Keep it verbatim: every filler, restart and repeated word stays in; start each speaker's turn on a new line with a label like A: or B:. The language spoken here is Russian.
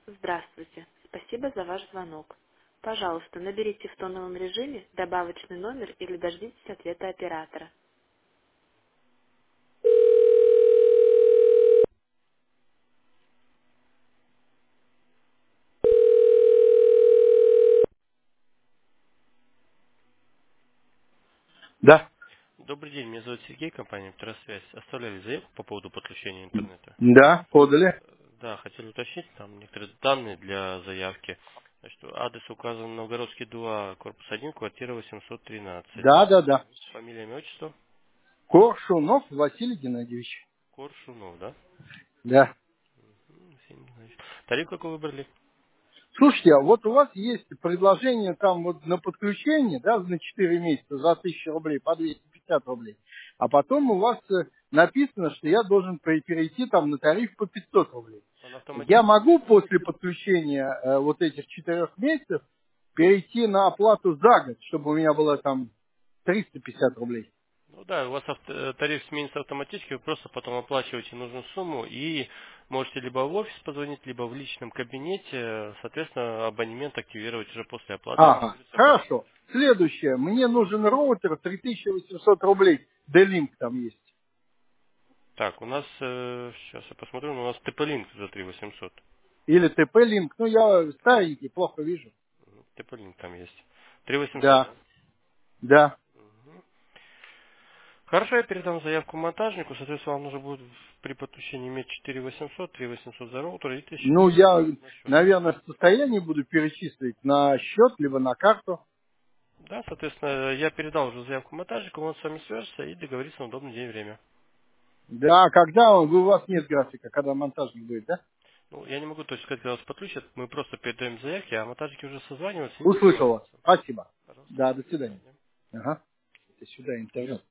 A: Здравствуйте. Спасибо за ваш звонок. Пожалуйста, наберите в тоновом режиме добавочный номер или дождитесь ответа оператора. Да.
B: Добрый день, меня зовут Сергей, компания Петросвязь. Оставляли заявку по поводу подключения интернета.
A: Да, подали.
B: Да, хотели уточнить там некоторые данные для заявки. Значит, адрес указан Новгородский два, корпус один, квартира восемьсот тринадцать.
A: Да, да, да.
B: Фамилия, имя, отчество?
A: Коршунов Василий Геннадьевич.
B: Коршунов, да?
A: Да.
B: М, Василий Николаевич. Тариф какой выбрали?
A: Слушайте, а вот у вас есть предложение там вот на подключение, да, на четыре месяца за тысячу рублей, по двести пятьдесят рублей. А потом у вас э, написано, что я должен пре- перейти там на тариф по пятьсот рублей.
B: Он
A: Я
B: автоматически.
A: могу после подключения э, вот этих четырех месяцев перейти на оплату за год, чтобы у меня было там триста пятьдесят рублей.
B: Ну да, у вас авто- э, тариф сменится автоматически, вы просто потом оплачиваете нужную сумму и можете либо в офис позвонить, либо в личном кабинете, соответственно, абонемент активировать уже после оплаты, он
A: Ага,
B: становится бонусом.
A: хорошо. Следующее. Мне нужен роутер три тысячи восемьсот рублей. D-Link там есть.
B: Так, у нас, э, сейчас я посмотрю, у нас тэ пэ-линк за три тысячи восемьсот.
A: Или T P-Link. Ну, я старенький, плохо вижу.
B: тэ пэ-линк там есть. три тысячи восемьсот,
A: Да,
B: да?
A: да.
B: Мгм. Хорошо, я передам заявку монтажнику, соответственно, вам нужно будет при подключении иметь четыре тысячи восемьсот, три тысячи восемьсот за роутер и тысяча
A: Ну, я,
B: на счет.
A: наверное, в состоянии буду перечислить на счет, либо на карту.
B: Да, соответственно, я передал уже заявку монтажнику, он с вами свяжется и договорится на удобный день и время.
A: Да, когда он, у вас нет графика, когда монтажник будет, да?
B: Ну, я не могу точно сказать, когда вас подключат, мы просто передаем заявки, а монтажники уже созваниваются и
A: Услышал вас.
B: договариваются.
A: Спасибо.
B: Пожалуйста,
A: Да, до
B: до
A: свидания.
B: свидания.
A: Ага. До свидания, интернет.